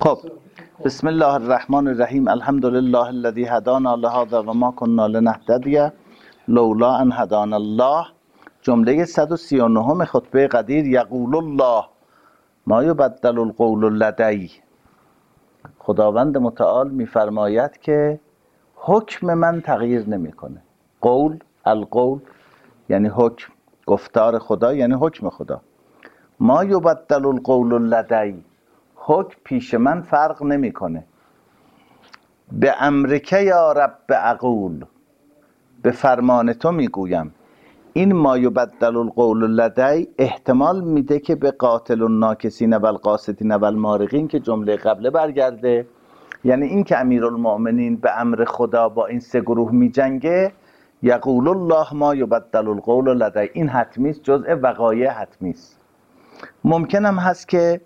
خب، بسم الله الرحمن الرحیم. الحمد لله الذی هدانا لهذا و ما كنا لنهتدی لولا ان هدانا الله. جمله 139 خطبه قدیر. یقول الله ما یبدل القول لدی. خداوند متعال میفرماید که حکم من تغییر نمیکنه. قول، القول یعنی حکم، گفتار خدا یعنی حکم خدا. ما یبدل القول لدی، حکم پیش من فرق نمیکنه. به امرک یا رب اقول، به فرمان تو میگویم. این ما یبدل القول لدی احتمال میده که به قاتل الناکسین و القاسطین و المارقین که جمله قبله برگرده، یعنی این که امیرالمؤمنین به امر خدا با این سه گروه میجنگه. یقول الله ما یبدل القول لدی، این حتمی است، جزء وقایع حتمی است. ممکن هم هست که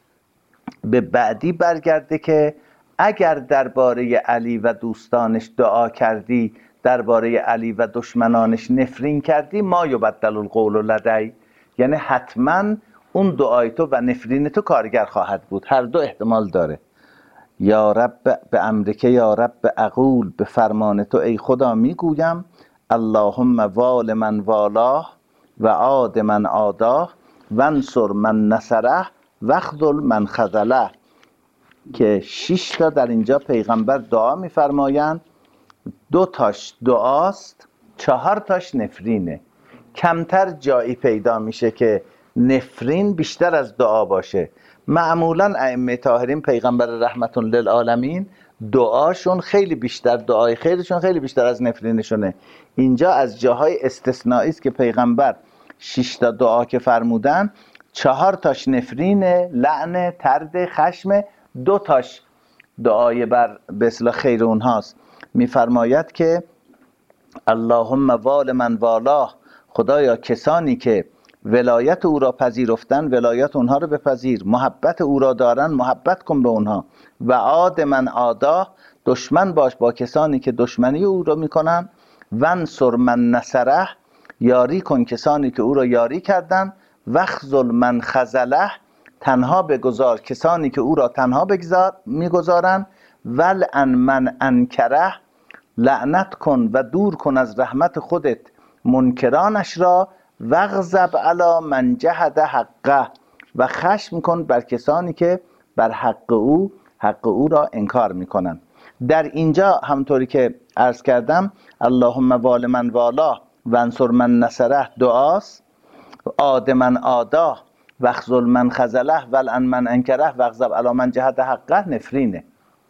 به بعدی برگرده که اگر درباره علی و دوستانش دعا کردی، درباره علی و دشمنانش نفرین کردی، ما یبدل القول لدی، یعنی حتما اون دعای تو و نفرین تو کارگر خواهد بود. هر دو احتمال داره. یا رب به امرک یا رب اقول، به فرمان تو ای خدا میگویم. اللهم وال من والاه و عاد من عاداه وانصر من نصره واخذل من خذله، که 6 تا در اینجا پیغمبر دعا میفرمایند. 2 تاش دعاست، 4 تاش نفرینه. کمتر جایی پیدا میشه که نفرین بیشتر از دعا باشه. معمولا ائمه طاهرین پیغمبر رحمت للعالمین دعاشون خیلی بیشتر، دعای خیرشون خیلی بیشتر از نفرینشونه. اینجا از جاهای استثنایی است که پیغمبر 6 تا دعا که فرمودن، 4 تاش نفرینه، لعن، طرد، خشم، 2 تاش دعای بر به اصطلاح خیر اونهاست. میفرماید که اللهم وال من والاه، خدایا کسانی که ولایت او را پذیرفتن ولایت اونها رو بپذیر، محبت او را دارن محبت کن به اونها. و عاد من عاداه، دشمن باش با کسانی که دشمنی او را میکنن. وانصر من نصره، یاری کن کسانی که او را یاری کردن. واخذل من خذله، تنها بگذار کسانی که او را تنها میگذارن. ولعن من انکره، لعنت کن و دور کن از رحمت خودت منکرانش را. واغضب علی من جحد حقه، و خشم کن بر کسانی که بر حق او را انکار میکنن. در اینجا همطوری که عرض کردم اللهم وال من والاه وانصر من نصره دعاست، عاد من عاداه واخذل من خذله ولعن من انکره واغضب علی من جحد حقه نفرینه.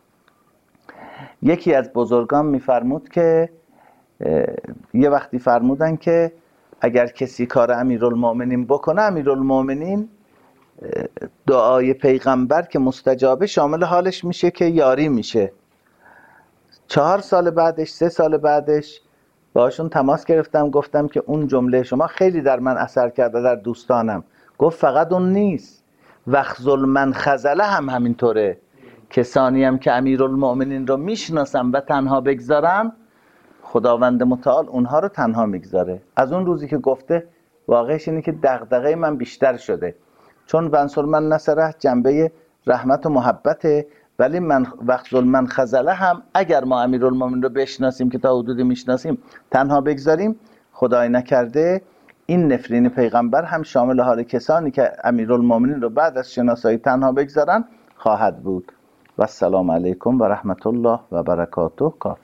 یکی از بزرگان میفرمود که یه وقتی فرمودن که اگر کسی کار امیرالمؤمنین بکنه، امیرالمؤمنین دعای پیغمبر که مستجابه شامل حالش میشه که یاری میشه. 4 سال بعدش، 3 سال بعدش باشون تماس گرفتم، گفتم که اون جمله شما خیلی در من اثر کرده، در دوستانم. گفت فقط اون نیست، واخذل من خذله هم همینطوره. کسانی هم که امیرالمؤمنین رو میشناسم و تنها بگذارم، خداوند متعال اونها رو تنها میگذاره. از اون روزی که گفته واقعش اینه که دغدغه من بیشتر شده، چون وانصر من نصره جنبه رحمت و محبته، ولی من واخذل من خذله هم اگر ما امیرالمؤمنین رو بشناسیم که تا حدودی میشناسیم تنها بگذاریم، خدای نکرده این نفرین پیغمبر هم شامل حال کسانی که امیرالمؤمنین رو بعد از شناسایی تنها بگذارن خواهد بود. و السلام علیکم و رحمت الله و برکاته.